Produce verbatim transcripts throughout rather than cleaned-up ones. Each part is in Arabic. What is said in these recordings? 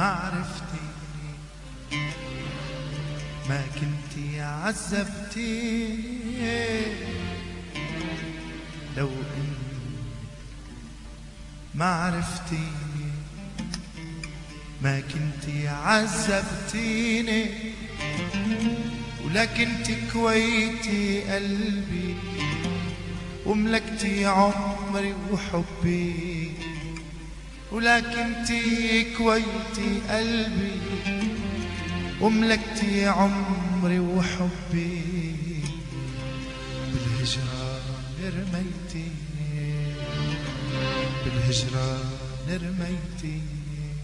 عرفتيني ما كنتي عذبتيني، لو اني ما عرفتيني ما كنتي عذبتيني، ولا كنتي كويتي قلبي وملكتي عمري وحبي، ولا كنتي كويتي قلبي وملكتي عمري وحبي، بالهجرة رميتيني بالهجرة رميتيني.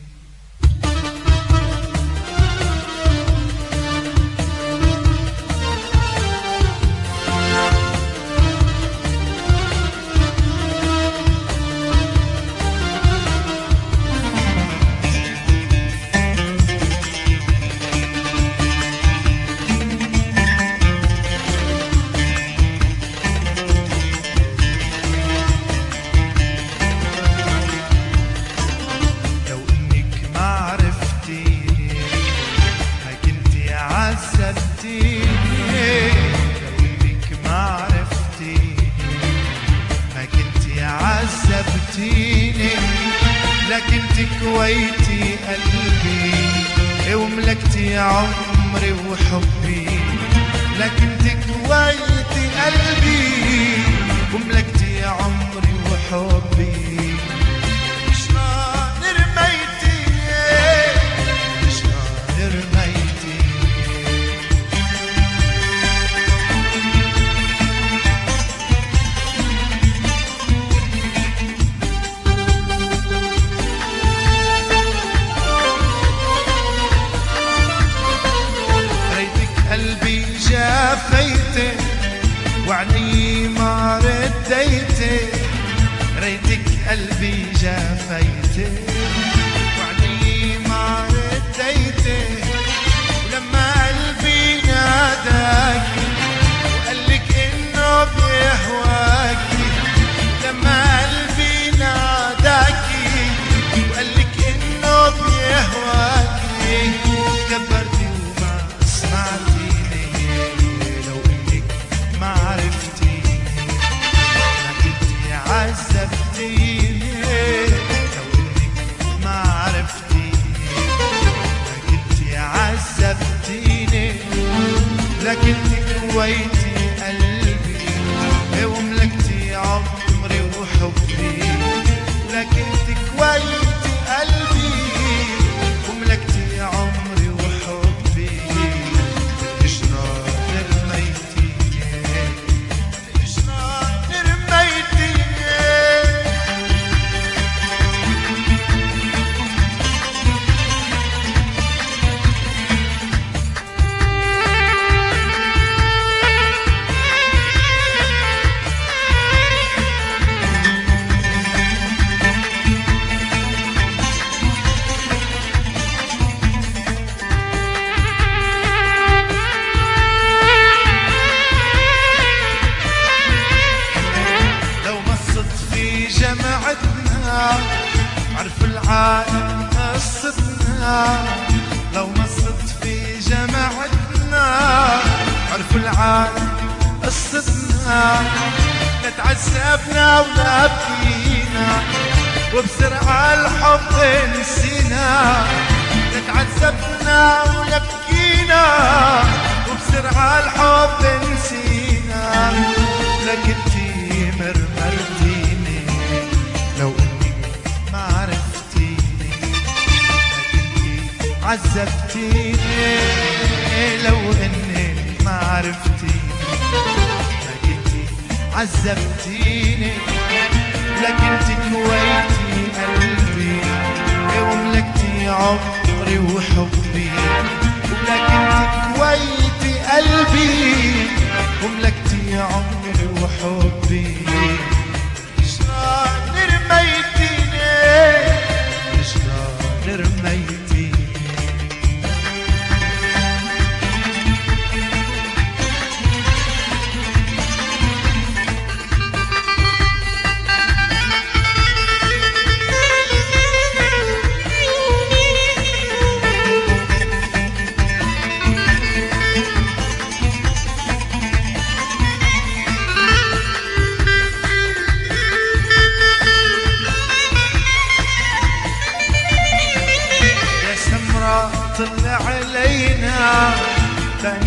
لكنتي كويتي قلبي وملكتي عمري وحبي، لكنتي كويتي قلبي وملكتي عمري وحبي. شلون رميتي شلون رميتي جافيتي وعني ما رديتي، ريتك قلبي جافيتي وعني ما رديتي، ولما قلبي ناداكي وقالك انه بيهواكي، لما قلبي ناداكي وقالك انه بيهواكي، كبرتي وما سمعتي عذبتيني، لو انك ما عرفتيني ما كنتي عذبتيني، لكنتي كويتي قلبي وملكتي عمري وحبي، لكنتي كويتي قلبي وملكتي عمري وحبي. بالهجرة رميتيني بالهجرة رميتيني. عرف العالم قصتنا، لو ما صدت في جماعتنا عرف العالم قصتنا، لا تعذبنا ولا بكينا وبسرعة الحب نسينا، لا تعذبنا ولا بكينا وبسرعة الحب نسينا، لكنتي مرمرتيني لو انك ما عرفتيني، لكنتي عذبتيني لو انك ما عرفتيني، لكنتي عذبتيني، لكنتي كويتي قلبي وملكتي عمري وحبي، ولكنتي كويتي قلبي وملكتي عمري وحبي. شلون رميتيني شلون رميتيني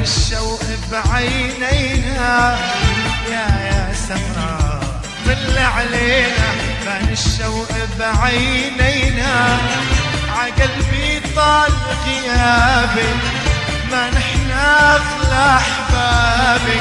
الشوق بعينينا يا يا سمراء طل علينا. بان الشوق بعينينا عقلبي طال غيابك ما نحنا اغلى احبابك.